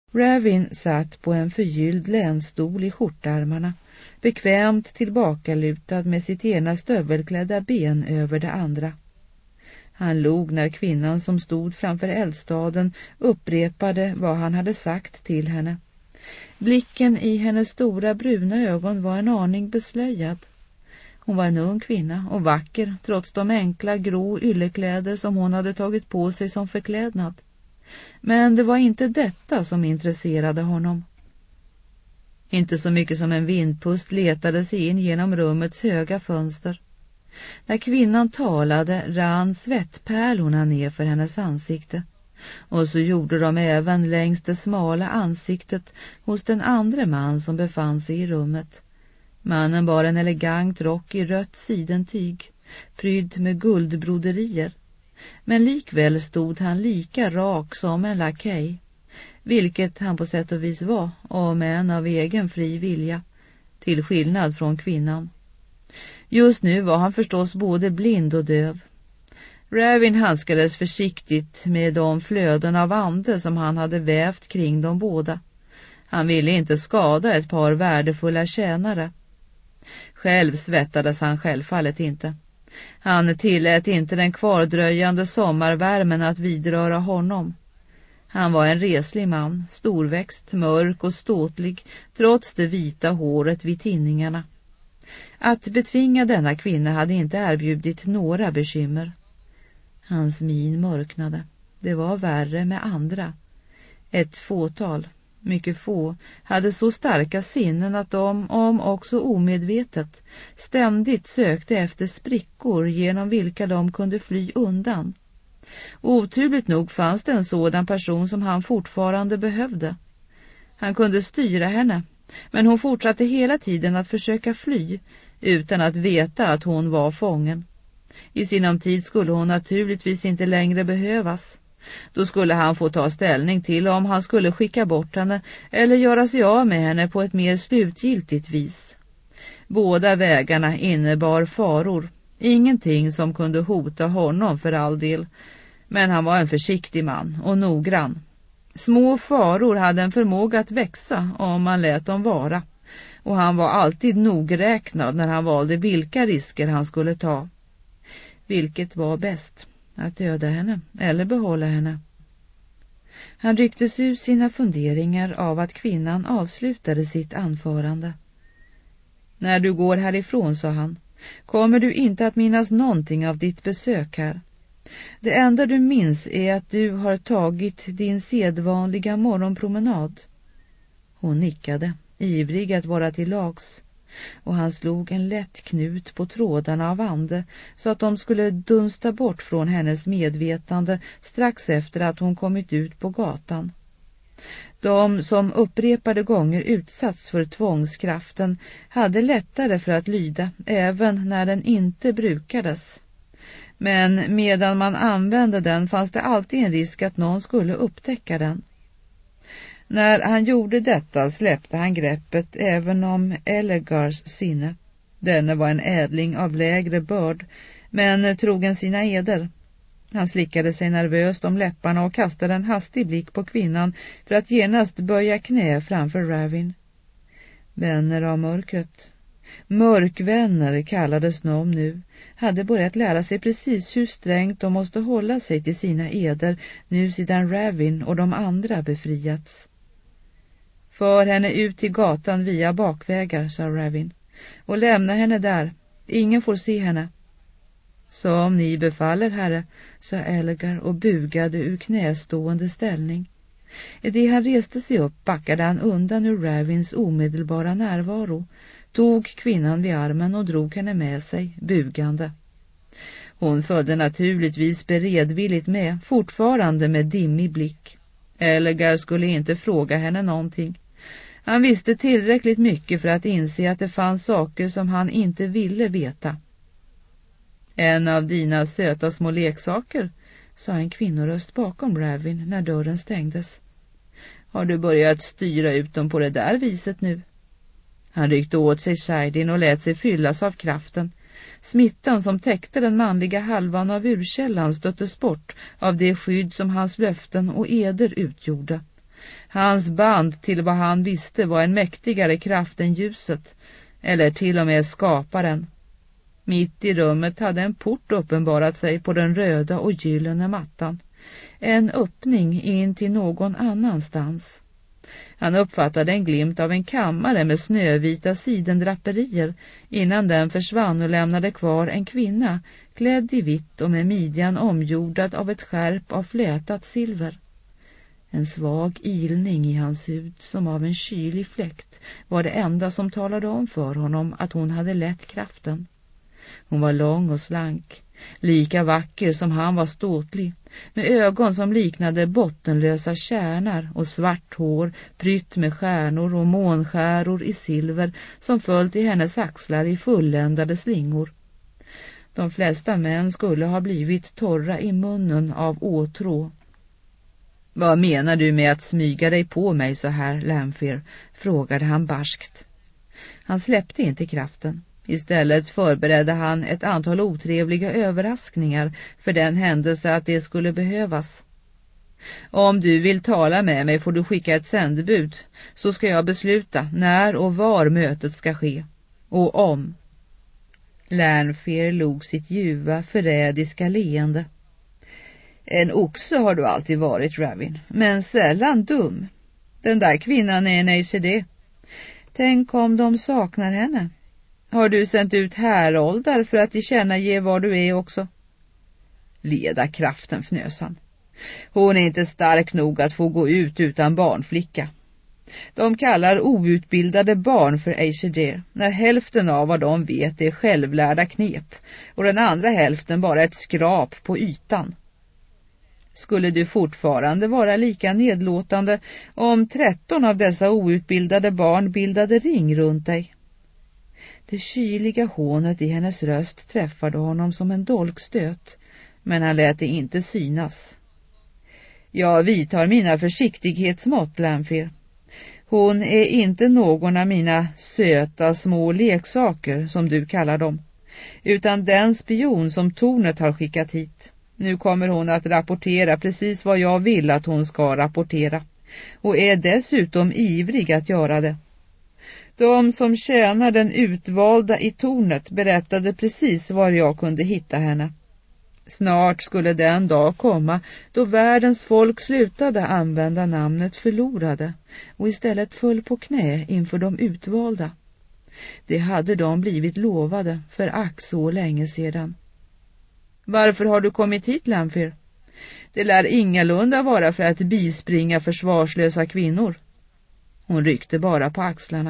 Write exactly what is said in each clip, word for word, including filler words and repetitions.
Ravin satt på en förgylld länstol i skjortarmarna, bekvämt tillbakalutad med sitt ena stövelklädda ben över det andra. Han log när kvinnan som stod framför eldstaden upprepade vad han hade sagt till henne. Blicken i hennes stora bruna ögon var en aning beslöjad. Hon var en ung kvinna och vacker trots de enkla grå yllekläder som hon hade tagit på sig som förklädnad. Men det var inte detta som intresserade honom. Inte så mycket som en vindpust letade sig in genom rummets höga fönster. När kvinnan talade rann svettpärlorna ner för hennes ansikte. Och så gjorde de även längs det smala ansiktet hos den andra man som befann sig i rummet. Mannen bar en elegant rock i rött sidentyg, prydd med guldbroderier. Men likväl stod han lika rak som en lakej, vilket han på sätt och vis var, om än av egen fri vilja, till skillnad från kvinnan. Just nu var han förstås både blind och döv. Ravin handskades försiktigt med de flöden av ande som han hade vävt kring dem båda. Han ville inte skada ett par värdefulla tjänare. Själv svettades han självfallet inte. Han tillät inte den kvardröjande sommarvärmen att vidröra honom. Han var en reslig man, storväxt, mörk och ståtlig, trots det vita håret vid tinningarna. Att betvinga denna kvinna hade inte erbjudit några bekymmer. Hans min mörknade. Det var värre med andra. Ett fåtal, mycket få, hade så starka sinnen att de, om också omedvetet, ständigt sökte efter sprickor genom vilka de kunde fly undan. Oturligt nog fanns det en sådan person som han fortfarande behövde. Han kunde styra henne, men hon fortsatte hela tiden att försöka fly, utan att veta att hon var fången. I sinom tid skulle hon naturligtvis inte längre behövas. Då skulle han få ta ställning till om han skulle skicka bort henne eller göra sig av med henne på ett mer slutgiltigt vis. Båda vägarna innebar faror, ingenting som kunde hota honom för all del, men han var en försiktig man och noggrann. Små faror hade en förmåga att växa om man lät dem vara, och han var alltid nogräknad när han valde vilka risker han skulle ta. Vilket var bäst, att döda henne eller behålla henne? Han rycktes ur sina funderingar av att kvinnan avslutade sitt anförande. När du går härifrån, sa han, kommer du inte att minnas någonting av ditt besök här. Det enda du minns är att du har tagit din sedvanliga morgonpromenad. Hon nickade, ivrig att vara till lags, och han slog en lätt knut på trådarna av ande så att de skulle dunsta bort från hennes medvetande strax efter att hon kommit ut på gatan. De som upprepade gånger utsatts för tvångskraften hade lättare för att lyda även när den inte brukades. Men medan man använde den fanns det alltid en risk att någon skulle upptäcka den. När han gjorde detta släppte han greppet även om Ellegars sinne. Denne var en ädling av lägre börd, men trogen sina eder. Han slickade sig nervöst om läpparna och kastade en hastig blick på kvinnan för att genast böja knä framför Ravin. Vänner av mörkret. Mörkvänner kallades de nu, hade börjat lära sig precis hur strängt de måste hålla sig till sina eder nu sedan Ravin och de andra befriats. För henne ut till gatan via bakvägar, sa Ravin, och lämna henne där. Ingen får se henne. Som ni befaller, herre, sa Ellegar och bugade ur knästående ställning. I det han reste sig upp backade han undan ur Ravins omedelbara närvaro, tog kvinnan vid armen och drog henne med sig, bugande. Hon följde naturligtvis beredvilligt med, fortfarande med dimmig blick. Ellegar skulle inte fråga henne någonting. Han visste tillräckligt mycket för att inse att det fanns saker som han inte ville veta. En av dina söta små leksaker, sa en kvinnoröst bakom Ravin när dörren stängdes. Har du börjat styra ut dem på det där viset nu? Han ryckte åt sig Shardin och lät sig fyllas av kraften. Smittan som täckte den manliga halvan av urkällan stöttes bort av det skydd som hans löften och eder utgjorde. Hans band till vad han visste var en mäktigare kraft än ljuset, eller till och med skaparen. Mitt i rummet hade en port uppenbarat sig på den röda och gyllene mattan. En öppning in till någon annanstans. Han uppfattade en glimt av en kammare med snövita sidendraperier innan den försvann och lämnade kvar en kvinna klädd i vitt och med midjan omgjordad av ett skärp av flätat silver. En svag ilning i hans hud som av en kylig fläkt var det enda som talade om för honom att hon hade lätt kraften. Hon var lång och slank, lika vacker som han var ståtlig, med ögon som liknade bottenlösa kärnar och svart hår prytt med stjärnor och månskäror i silver som följt i hennes axlar i fulländade slingor. De flesta män skulle ha blivit torra i munnen av åtrå. Vad menar du med att smyga dig på mig så här, Lanfear? Frågade han barskt. Han släppte inte kraften. Istället förberedde han ett antal otrevliga överraskningar för den händelse att det skulle behövas. Om du vill tala med mig får du skicka ett sändebud, så ska jag besluta när och var mötet ska ske. Och om. Lanfear log sitt ljuva, förrädiska leende. En oxe har du alltid varit, Ravin, men sällan dum. Den där kvinnan är en A C D. Tänk om de saknar henne. Har du sänt ut häroldar för att tillkännage var du är också? Leda kraften, fnös han. Hon är inte stark nog att få gå ut utan barnflicka. De kallar outbildade barn för A C D, när hälften av vad de vet är självlärda knep och den andra hälften bara ett skrap på ytan. Skulle du fortfarande vara lika nedlåtande om tretton av dessa outbildade barn bildade ring runt dig? Det kyliga hånet i hennes röst träffade honom som en dolkstöt, men han lät det inte synas. Jag vidtar mina försiktighetsmått, Lanfear. Hon är inte någon av mina söta små leksaker, som du kallar dem, utan den spion som tornet har skickat hit. Nu kommer hon att rapportera precis vad jag vill att hon ska rapportera, och är dessutom ivrig att göra det. De som tjänar den utvalda i tornet berättade precis var jag kunde hitta henne. Snart skulle den dag komma då världens folk slutade använda namnet förlorade och istället föll på knä inför de utvalda. Det hade de blivit lovade för ack så länge sedan. Varför har du kommit hit, Lanfear? Det lär ingalunda vara för att bispringa försvarslösa kvinnor. Hon ryckte bara på axlarna.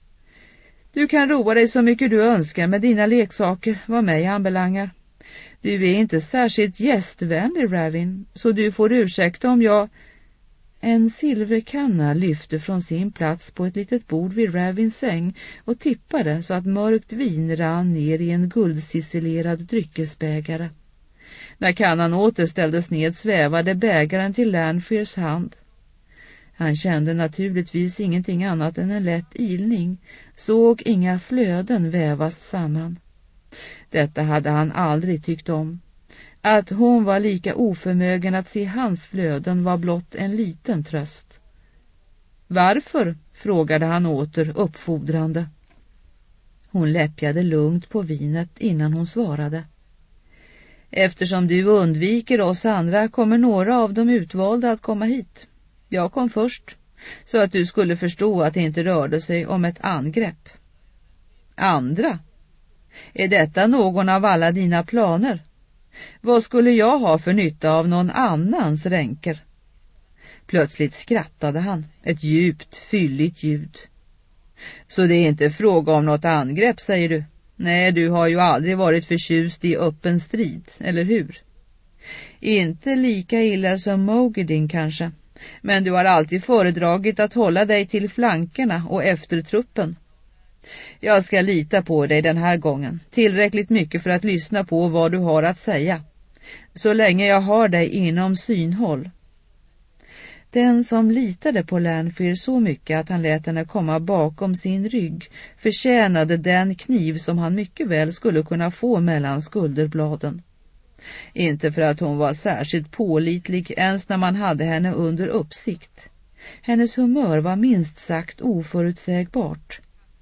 Du kan roa dig så mycket du önskar med dina leksaker, vad mig anbelangar. Du är inte särskilt gästvänlig, Ravin, så du får ursäkta om jag... En silverkanna lyfte från sin plats på ett litet bord vid Ravins säng och tippade så att mörkt vin rann ner i en guldciselerad dryckesbägare. När kannan återställdes ned svävade bägaren till Lanfears hand. Han kände naturligtvis ingenting annat än en lätt ilning, såg inga flöden vävas samman. Detta hade han aldrig tyckt om. Att hon var lika oförmögen att se hans flöden var blott en liten tröst. Varför? Frågade han åter uppfordrande. Hon läppjade lugnt på vinet innan hon svarade. Eftersom du undviker oss andra kommer några av de utvalda att komma hit. Jag kom först, så att du skulle förstå att det inte rörde sig om ett angrepp. Andra? Är detta någon av alla dina planer? Vad skulle jag ha för nytta av någon annans ränker? Plötsligt skrattade han, ett djupt, fylligt ljud. Så det är inte fråga om något angrepp, säger du? Nej, du har ju aldrig varit förtjust i öppen strid, eller hur? Inte lika illa som Moghedien kanske, men du har alltid föredragit att hålla dig till flankerna och efter truppen. Jag ska lita på dig den här gången, tillräckligt mycket för att lyssna på vad du har att säga, så länge jag har dig inom synhåll. Den som litade på Lanfear så mycket att han lät henne komma bakom sin rygg förtjänade den kniv som han mycket väl skulle kunna få mellan skulderbladen. Inte för att hon var särskilt pålitlig ens när man hade henne under uppsikt, Hennes humör var minst sagt oförutsägbart.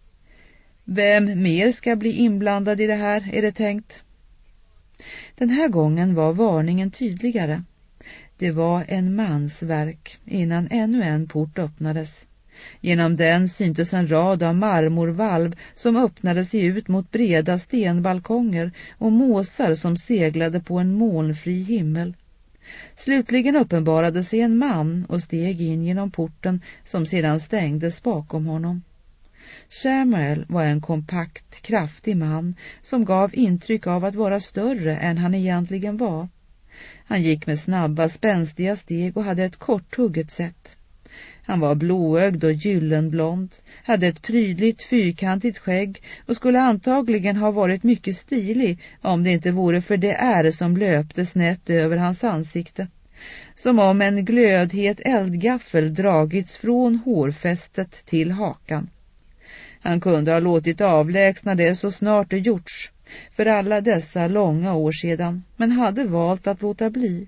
Vem mer ska bli inblandad i det här, är det tänkt? Den här gången var varningen tydligare. Det var en mans verk innan ännu en port öppnades. Genom den syntes en rad av marmorvalv som öppnade sig ut mot breda stenbalkonger och måsar som seglade på en molnfri himmel. Slutligen uppenbarade sig en man och steg in genom porten som sedan stängdes bakom honom. Samuel var en kompakt, kraftig man som gav intryck av att vara större än han egentligen var. Han gick med snabba, spänstiga steg och hade ett korthugget sätt. Han var blåögd och gyllenblond, hade ett prydligt fyrkantigt skägg och skulle antagligen ha varit mycket stilig om det inte vore för det ärr som löpte snett över hans ansikte. Som om en glödhet eldgaffel dragits från hårfästet till hakan. Han kunde ha låtit avlägsna det så snart det gjorts, för alla dessa långa år sedan, men hade valt att låta bli.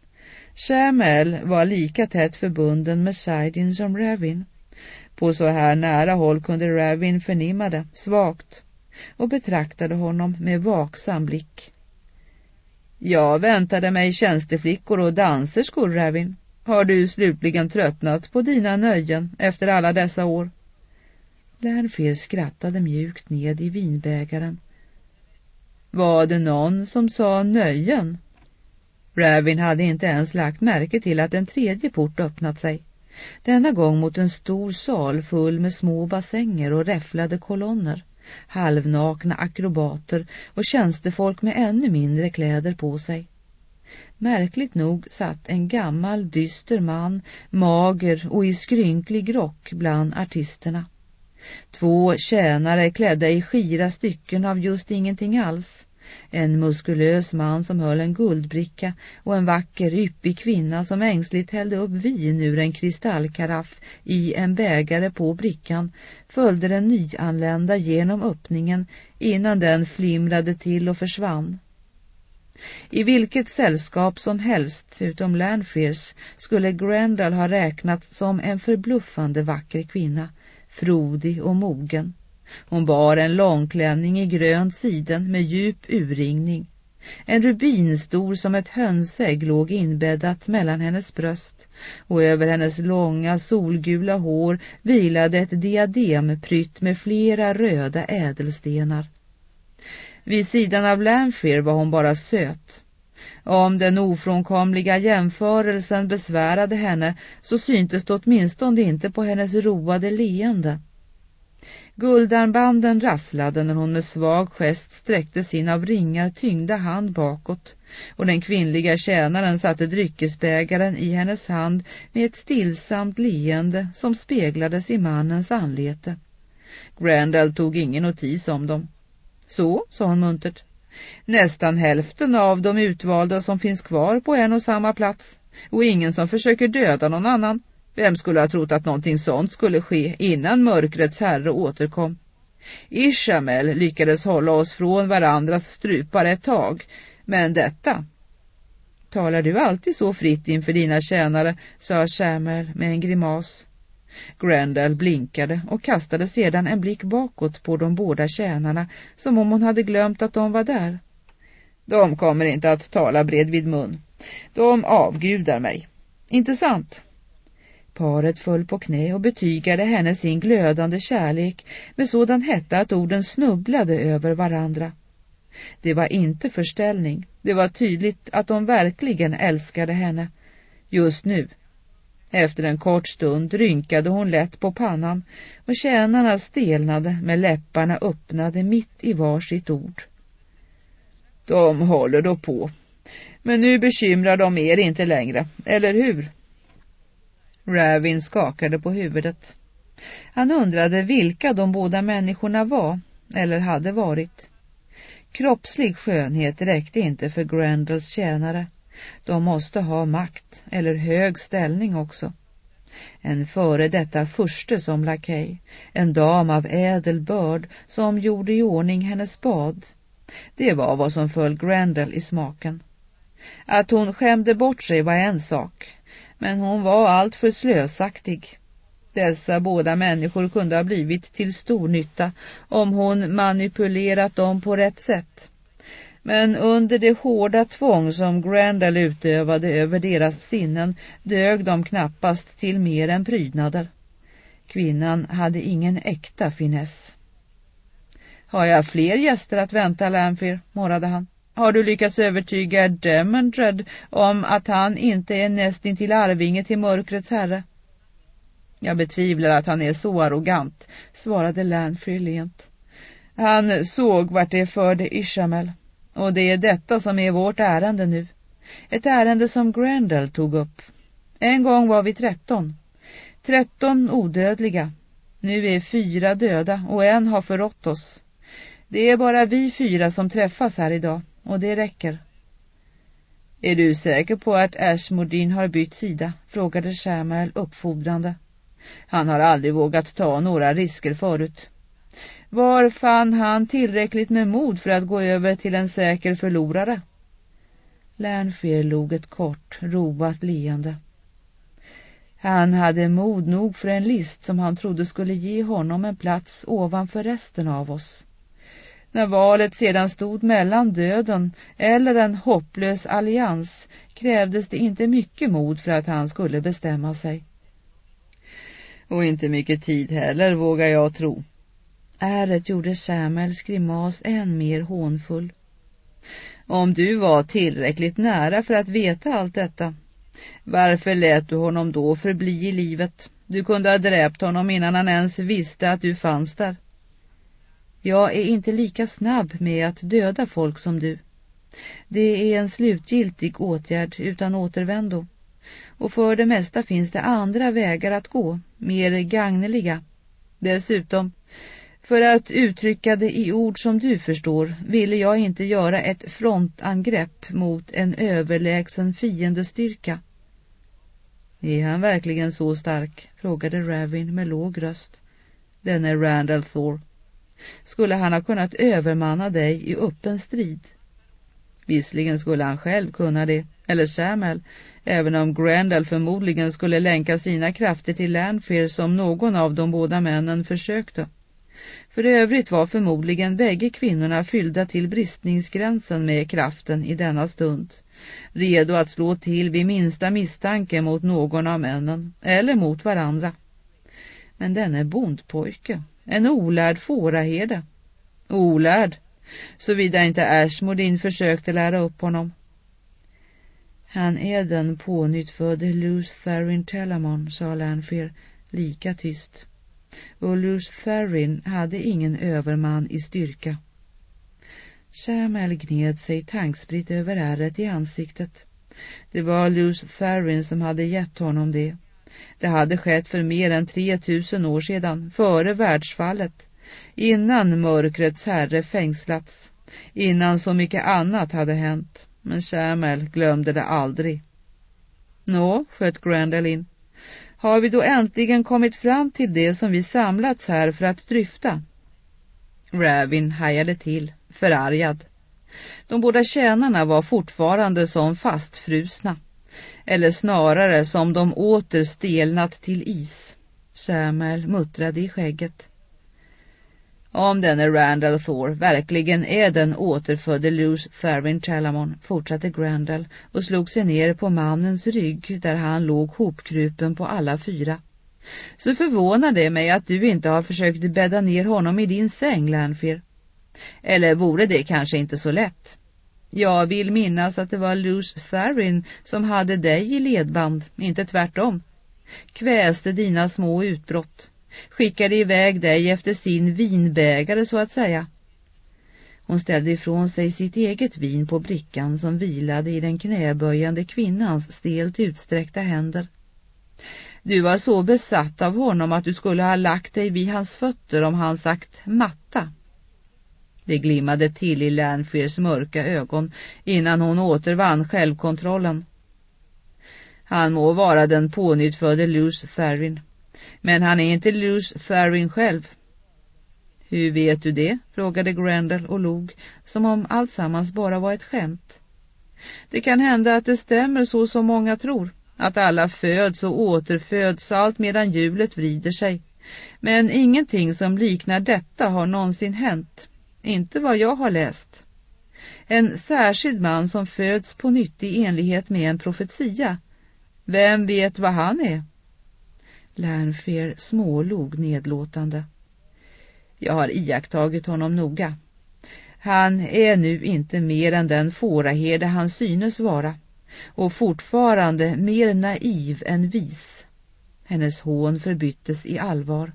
Samuel var lika tätt förbunden med Saidin som Ravin. På så här nära håll kunde Ravin förnimma det, svagt, och betraktade honom med vaksam blick. Jag väntade mig tjänsteflickor och danserskor, Ravin. Har du slutligen tröttnat på dina nöjen efter alla dessa år? Lanfear skrattade mjukt ned i vinbägaren. Var det någon som sa nöjen? Ravin hade inte ens lagt märke till att en tredje port öppnat sig. Denna gång mot en stor sal full med små bassänger och räfflade kolonner, halvnakna akrobater och tjänstefolk med ännu mindre kläder på sig. Märkligt nog satt en gammal dyster man, mager och i skrynklig rock bland artisterna. Två tjänare klädda i skira stycken av just ingenting alls. En muskulös man som höll en guldbricka och en vacker yppig kvinna som ängsligt hällde upp vin ur en kristallkaraff i en bägare på brickan följde den nyanlända genom öppningen innan den flimrade till och försvann. I vilket sällskap som helst utom Lanfears skulle Grendel ha räknats som en förbluffande vacker kvinna, frodig och mogen. Hon bar en långklänning i grönt siden med djup urringning. En rubin stor som ett hönsägg låg inbäddat mellan hennes bröst och över hennes långa solgula hår vilade ett diadem prytt med flera röda ädelstenar. Vid sidan av Lanfear var hon bara söt. Om den ofrånkomliga jämförelsen besvärade henne så syntes det åtminstone inte på hennes roade leende. Guldarmbanden rasslade när hon med svag gest sträckte sin av ringar tyngda hand bakåt och den kvinnliga tjänaren satte dryckesbägaren i hennes hand med ett stillsamt leende som speglades i mannens anlete. Grendel tog ingen notis om dem. Så, sa hon muntert. Nästan hälften av de utvalda som finns kvar på en och samma plats och ingen som försöker döda någon annan. Vem skulle ha trott att någonting sånt skulle ske innan mörkrets herre återkom? Ishamel lyckades hålla oss från varandras strupar ett tag, men detta... Talar du alltid så fritt inför dina tjänare, sa Samuel med en grimas. Grendel blinkade och kastade sedan en blick bakåt på de båda tjänarna som om hon hade glömt att de var där. De kommer inte att tala bredvid mun. De avgudar mig. Inte sant? Paret föll på knä och betygade henne sin glödande kärlek med sådan hetta att orden snubblade över varandra. Det var inte förställning. Det var tydligt att de verkligen älskade henne. Just nu. Efter en kort stund rynkade hon lätt på pannan och tjänarna stelnade med läpparna öppnade mitt i varsitt ord. De håller då på. Men nu bekymrar de er inte längre, eller hur? Ravin skakade på huvudet. Han undrade vilka de båda människorna var, eller hade varit. Kroppslig skönhet räckte inte för Grendels tjänare. De måste ha makt, eller hög ställning också. En före detta furste som lakej, en dam av ädel börd som gjorde i ordning hennes bad. Det var vad som föll Grendel i smaken. Att hon skämde bort sig var en sak, Men hon var allt för slösaktig. Dessa båda människor kunde ha blivit till stor nytta om hon manipulerat dem på rätt sätt. Men under det hårda tvång som Grendel utövade över deras sinnen dög de knappast till mer än prydnader. Kvinnan hade ingen äkta finess. Har jag fler gäster att vänta, Lanfear, morrade han. Har du lyckats övertyga Demandred om att han inte är nästintill arvinge till mörkrets herre? Jag betvivlar att han är så arrogant, svarade Lanfear lent. Han såg vart det förde Ishamel, och det är detta som är vårt ärende nu. Ett ärende som Grendel tog upp. En gång var vi tretton. Tretton odödliga. Nu är fyra döda och en har förrått oss. Det är bara vi fyra som träffas här idag, och det räcker. Är du säker på att Ashmordin har bytt sida? Frågade Shamael uppfordrande. Han har aldrig vågat ta några risker förut. Var fann han tillräckligt med mod för att gå över till en säker förlorare? Lanfear log ett kort, roat leende. Han hade mod nog för en list som han trodde skulle ge honom en plats ovanför resten av oss. När valet sedan stod mellan döden eller en hopplös allians krävdes det inte mycket mod för att han skulle bestämma sig. Och inte mycket tid heller, vågar jag tro. Ärret gjorde Shamaels grimas än mer hånfull. Om du var tillräckligt nära för att veta allt detta, varför lät du honom då förbli i livet? Du kunde ha dräpt honom innan han ens visste att du fanns där. Jag är inte lika snabb med att döda folk som du. Det är en slutgiltig åtgärd utan återvändo. Och för det mesta finns det andra vägar att gå, mer gagneliga. Dessutom, för att uttrycka det i ord som du förstår, ville jag inte göra ett frontangrepp mot en överlägsen fiendestyrka. Är han verkligen så stark? Frågade Ravin med låg röst. Den är Randall Thor. Skulle han ha kunnat övermanna dig i öppen strid? Visserligen skulle han själv kunna det, eller Shamael, även om Grendel förmodligen skulle länka sina krafter till Lanfear som någon av de båda männen försökte. För övrigt var förmodligen bägge kvinnorna fyllda till bristningsgränsen med kraften i denna stund, redo att slå till vid minsta misstanke mot någon av männen, eller mot varandra. Men denne bondpojke, en olärd fåraherde. Olärd, såvida inte Ashmordin försökte lära upp honom. Han är den pånyttfödde Luce Tharin Telamon, sa Lanfear, lika tyst. Och Luce Tharin hade ingen överman i styrka. Shamael gned sig tankspritt över ärret i ansiktet. Det var Luce Tharin som hade gett honom det. Det hade skett för mer än tre tusen år sedan, före världsfallet, innan mörkrets herre fängslats, innan så mycket annat hade hänt. Men Shamael glömde det aldrig. Nå, sköt Grendel in. Har vi då äntligen kommit fram till det som vi samlats här för att dryfta? Ravin hajade till, förargad. De båda tjänarna var fortfarande som fastfrusna, eller snarare som de åter stelnat till is. Shamael muttrade i skägget. Om denne Randall Thor verkligen är den återfödde Luce Tharin Telamon, fortsatte Grendel och slog sig ner på mannens rygg där han låg hopkrupen på alla fyra. Så förvånar det mig att du inte har försökt bädda ner honom i din säng, Lanfear. Eller vore det kanske inte så lätt? Jag vill minnas att det var Luce Tharin som hade dig i ledband, inte tvärtom. Kväste dina små utbrott. Skickade iväg dig efter sin vinbägare så att säga. Hon ställde ifrån sig sitt eget vin på brickan som vilade i den knäböjande kvinnans stelt utsträckta händer. Du var så besatt av honom att du skulle ha lagt dig vid hans fötter om han sagt matta. Det glimmade till i Lanfears mörka ögon innan hon återvann självkontrollen. Han må vara den pånyttfödde Luce Tharin, men han är inte Luce Tharin själv. Hur vet du det? Frågade Grendel och log, som om alltsammans bara var ett skämt. Det kan hända att det stämmer så som många tror, att alla föds och återföds allt medan hjulet vrider sig. Men ingenting som liknar detta har någonsin hänt. Inte vad jag har läst. En särskild man som föds på nytt i enlighet med en profetia. Vem vet vad han är? Lanfear smålog nedlåtande. Jag har iakttagit honom noga. Han är nu inte mer än den fåraherde han synes vara, och fortfarande mer naiv än vis. Hennes hån förbyttes i allvar.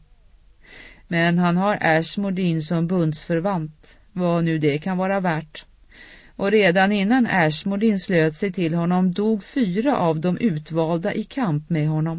Men han har Ashmodin som bundsförvant, vad nu det kan vara värt. Och redan innan Ashmodin slöt sig till honom dog fyra av de utvalda i kamp med honom.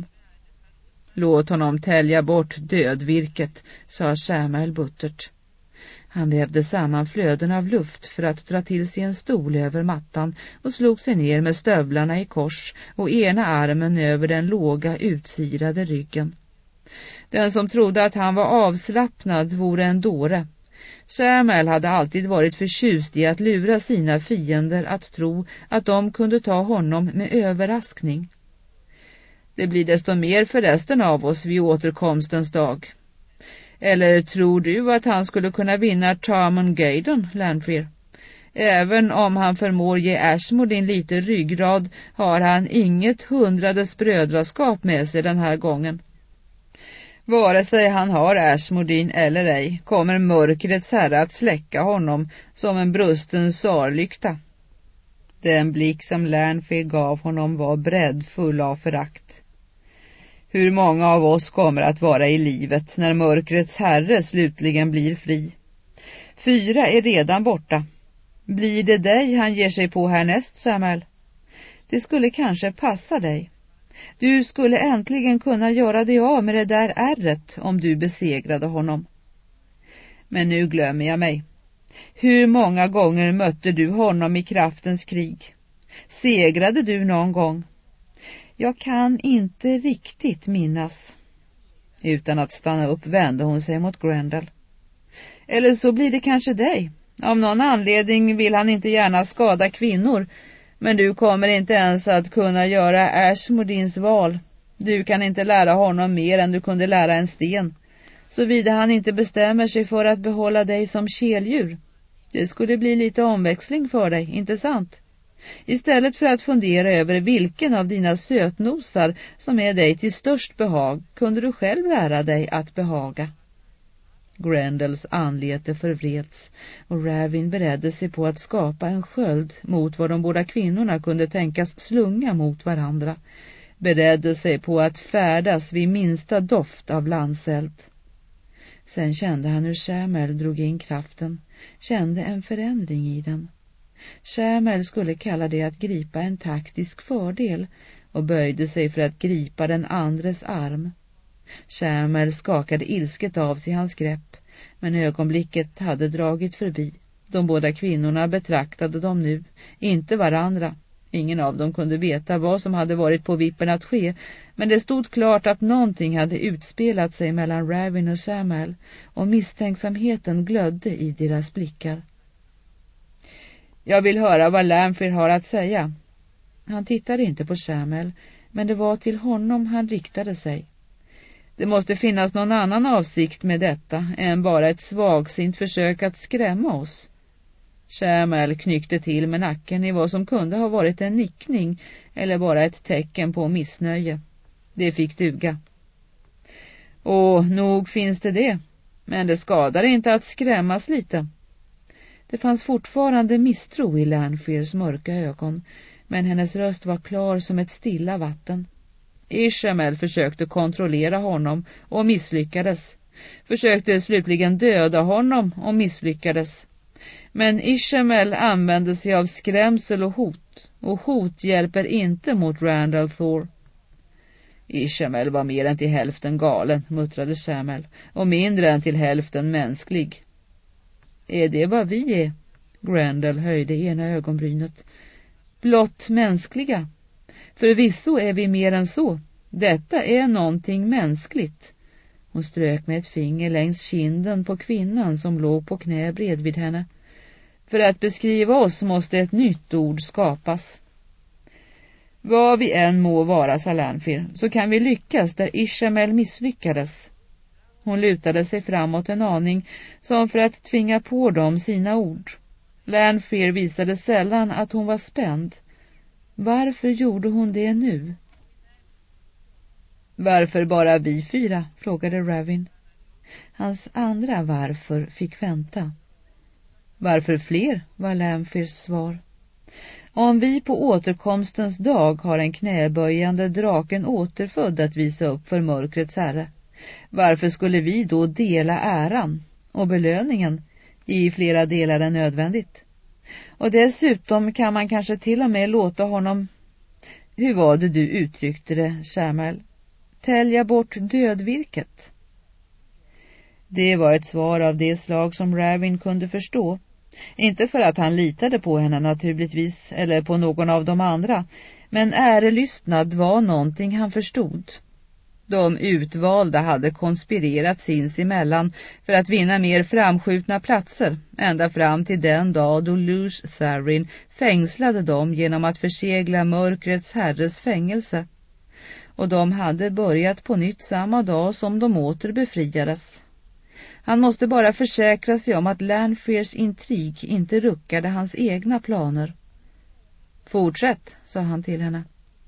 Låt honom tälja bort dödvirket, sa Samuel buttert. Han vävde samman flöden av luft för att dra till sig en stol över mattan och slog sig ner med stövlarna i kors och ena armen över den låga utsirade ryggen. Den som trodde att han var avslappnad vore en dåre. Samuel hade alltid varit förtjust i att lura sina fiender att tro att de kunde ta honom med överraskning. Det blir desto mer för resten av oss vid återkomstens dag. Eller tror du att han skulle kunna vinna Tarmon Gaydon, Lanfear? Även om han förmår ge Ashmodin lite ryggrad har han inget hundrades brödraskap med sig den här gången. Vare sig han har Ashmodin eller ej kommer mörkrets herre att släcka honom som en brusten sarlykta. Den blick som Lanfear gav honom var bredd full av förakt. Hur många av oss kommer att vara i livet när mörkrets herre slutligen blir fri? Fyra är redan borta. Blir det dig han ger sig på härnäst, Samuel? Det skulle kanske passa dig. Du skulle äntligen kunna göra dig av med det där ärret om du besegrade honom. Men nu glömmer jag mig. Hur många gånger mötte du honom i kraftens krig? Segrade du någon gång? Jag kan inte riktigt minnas. Utan att stanna upp vände hon sig mot Grendel. Eller så blir det kanske dig. Av någon anledning vill han inte gärna skada kvinnor. Men du kommer inte ens att kunna göra Ashmodins val. Du kan inte lära honom mer än du kunde lära en sten. Såvida han inte bestämmer sig för att behålla dig som keldjur. Det skulle bli lite omväxling för dig, inte sant? Istället för att fundera över vilken av dina sötnosar som är dig till störst behag, kunde du själv lära dig att behaga. Grendels anlete förvreds och Ravin beredde sig på att skapa en sköld mot vad de båda kvinnorna kunde tänkas slunga mot varandra. Beredde sig på att färdas vid minsta doft av landseld. Sen kände han hur Samuel drog in kraften, kände en förändring i den. Samuel skulle kalla det att gripa en taktisk fördel och böjde sig för att gripa den andres arm. Samuel skakade ilsket av sig hans grepp, men ögonblicket hade dragit förbi. De båda kvinnorna betraktade dem nu, inte varandra. Ingen av dem kunde veta vad som hade varit på vippen att ske, men det stod klart att någonting hade utspelat sig mellan Ravin och Samuel, och misstänksamheten glödde i deras blickar. Jag vill höra vad Lanfear har att säga. Han tittade inte på Samuel, men det var till honom han riktade sig. Det måste finnas någon annan avsikt med detta än bara ett svagsint försök att skrämma oss. Samuel knyckte till med nacken i vad som kunde ha varit en nickning eller bara ett tecken på missnöje. Det fick duga. Och nog finns det det, men det skadar inte att skrämmas lite. Det fanns fortfarande misstro i Lanfears mörka ögon, men hennes röst var klar som ett stilla vatten. Ishmael försökte kontrollera honom och misslyckades. Försökte slutligen döda honom och misslyckades. Men Ishmael använde sig av skrämsel och hot, och hot hjälper inte mot Randall Thor. Ishmael var mer än till hälften galen, muttrade Samuel, och mindre än till hälften mänsklig. Är det vad vi är? Grendel höjde ena ögonbrynet. Blott mänskliga. Förvisso är vi mer än så. Detta är någonting mänskligt. Hon strök med ett finger längs kinden på kvinnan som låg på knä bredvid henne. För att beskriva oss måste ett nytt ord skapas. Vad vi än må vara, sa Lanfear, så kan vi lyckas där Ishmael misslyckades. Hon lutade sig framåt en aning som för att tvinga på dem sina ord. Lanfear visade sällan att hon var spänd. Varför gjorde hon det nu? Varför bara vi fyra? Frågade Ravin. Hans andra varför fick vänta. Varför fler? Var Lanfears svar. Om vi på återkomstens dag har en knäböjande draken återfödd att visa upp för mörkrets herre, varför skulle vi då dela äran och belöningen i flera delar än nödvändigt? Och dessutom kan man kanske till och med låta honom, hur var det du uttryckte det, Samuel, tälja bort dödvirket? Det var ett svar av det slag som Ravin kunde förstå. Inte för att han litade på henne naturligtvis, eller på någon av de andra, men ärelystnad var någonting han förstod. De utvalda hade konspirerat sinsemellan för att vinna mer framskjutna platser, ända fram till den dag då Lush Tharin fängslade dem genom att försegla mörkrets herres fängelse. Och de hade börjat på nytt samma dag som de åter befriades. Han måste bara försäkra sig om att Lanfears intrig inte ruckade hans egna planer. Fortsätt, sa han till henne.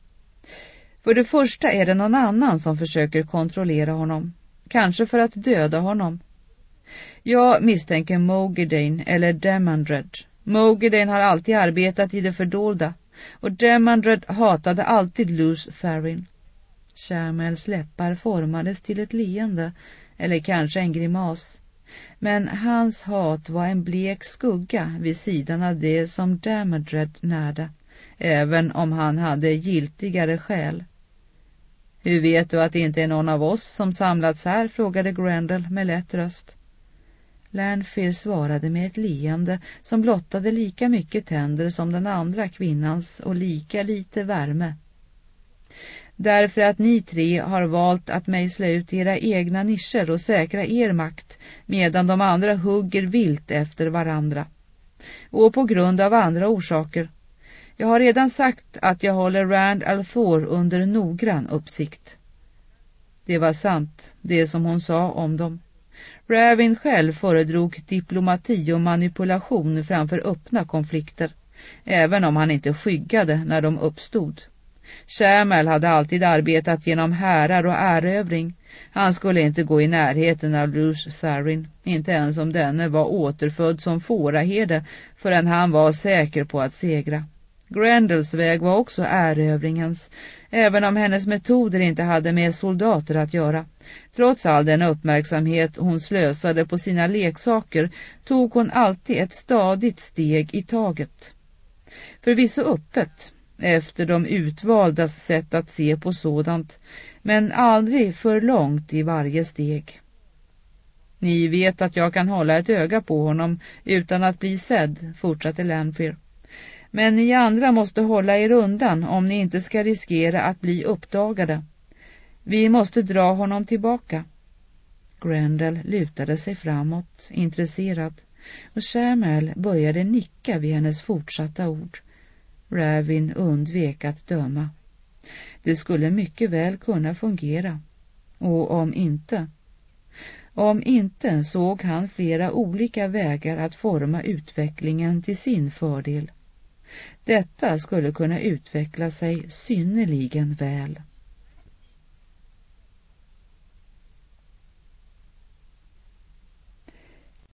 För det första är det någon annan som försöker kontrollera honom. Kanske för att döda honom. Jag misstänker Moghedane eller Demandred. Moghedane har alltid arbetat i det fördolda. Och Demandred hatade alltid Lush Tharin. Samuels läppar formades till ett leende. Eller kanske en grimas. Men hans hat var en blek skugga vid sidan av det som Demandred närde. Även om han hade giltigare skäl. Hur vet du att det inte är någon av oss som samlats här? Frågade Grendel med lätt röst. Lanfear svarade med ett leende som blottade lika mycket tänder som den andra kvinnans och lika lite värme. Därför att ni tre har valt att mejsla ut era egna nischer och säkra er makt, medan de andra hugger vilt efter varandra. Och på grund av andra orsaker. Jag har redan sagt att jag håller Rand al'Thor under noggrann uppsikt. Det var sant, det som hon sa om dem. Ravin själv föredrog diplomati och manipulation framför öppna konflikter, även om han inte skyggade när de uppstod. Samuel hade alltid arbetat genom härar och erövring. Han skulle inte gå i närheten av Lush Tharin, inte ens om denne var återfödd som fåraherde, förrän han var säker på att segra. Grendels väg var också erövringens, även om hennes metoder inte hade med soldater att göra. Trots all den uppmärksamhet hon slösade på sina leksaker tog hon alltid ett stadigt steg i taget. Förvisso öppet, efter de utvaldas sätt att se på sådant, men aldrig för långt i varje steg. Ni vet att jag kan hålla ett öga på honom utan att bli sedd, fortsatte Lanfear. Men ni andra måste hålla er undan om ni inte ska riskera att bli uppdagade. Vi måste dra honom tillbaka. Grendel lutade sig framåt, intresserad, och Samuel började nicka vid hennes fortsatta ord. Ravin undvek att döma. Det skulle mycket väl kunna fungera. Och om inte... Om inte såg han flera olika vägar att forma utvecklingen till sin fördel. Detta skulle kunna utveckla sig synnerligen väl.